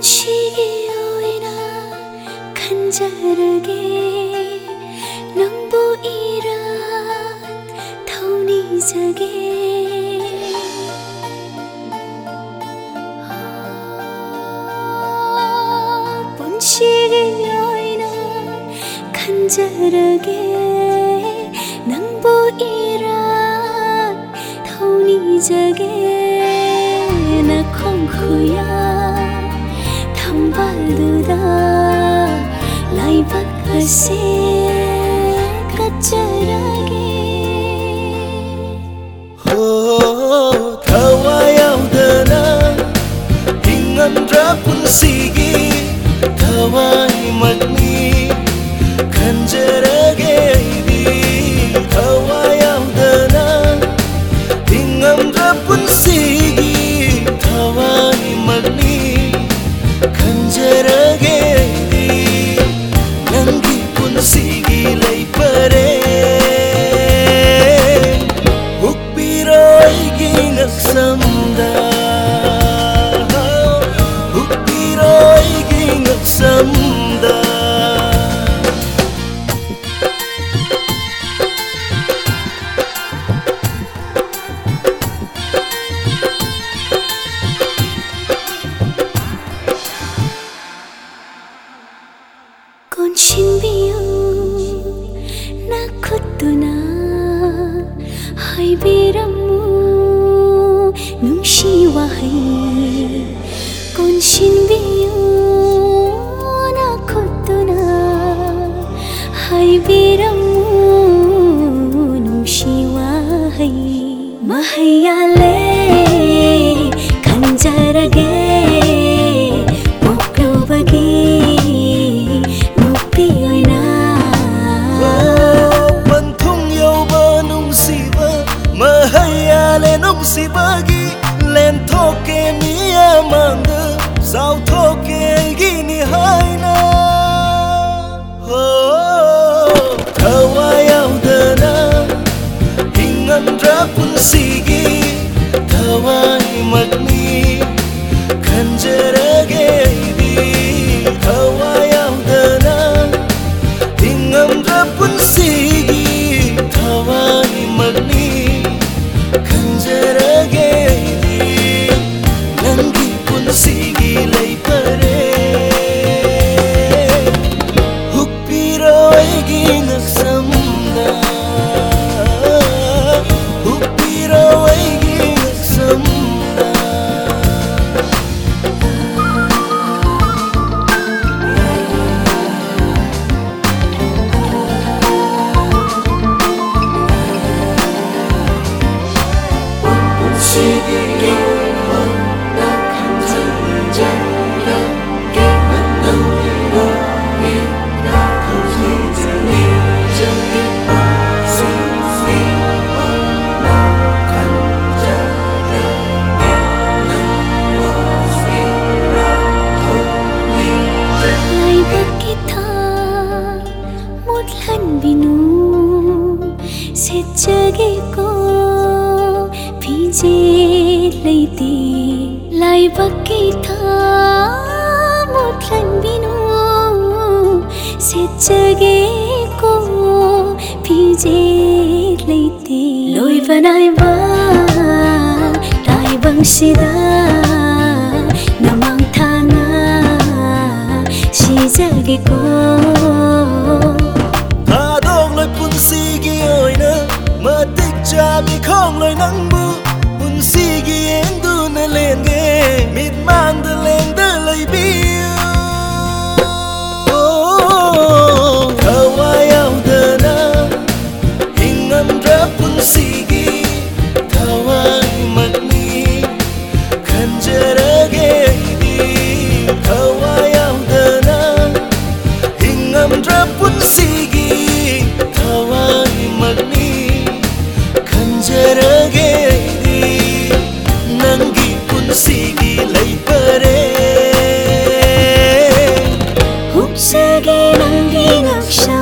시기 오이나 간절하게 낭보이란 타운이자게 본시기 오이나 간절하게 낭보이란 타운이자게 나 콩쿠야 발두다 라이박하세 까짜라게 타와야우다나 잉암드라 분시기 타와이 막니 간절하게 이디 타와야우다나 잉암드라 분시기 타와이 막니 간절하게 nangi punsigi lay pare hukbiroy gingaksamda hukbiroy gingaksamda con 신비요 나코도나 하이비라무 뭉시와해 con 신비요 나코도나 하이비라무 뭉시와해 마하야레 간절하게 목표박이 si bagi len thoke mi amanda sao thoke gini haina tawayaudana hingandra punsigi tawai magni kanjarage di tawayaudana hingandra punsigi tawai magni kanjarage nangi punsigi lay pare hukpiroy gingaksamda hukpiroy gingaksamda jage ko phije leiti lai bakki tha motlan binu se jage ko phije leiti loi banai ba tai bang sida namang thana si jage ko punsigi oina matik chabi khong loi nangbu punsigi endu na lenge mit mang de leng de lai bi tawayaudana hingamdra punsigi tawai magni kanjarage di tawayaudana hingamdra punsigi tawai magni kanjarage di nangi punsigi lay pare hukjage nangi ngaksha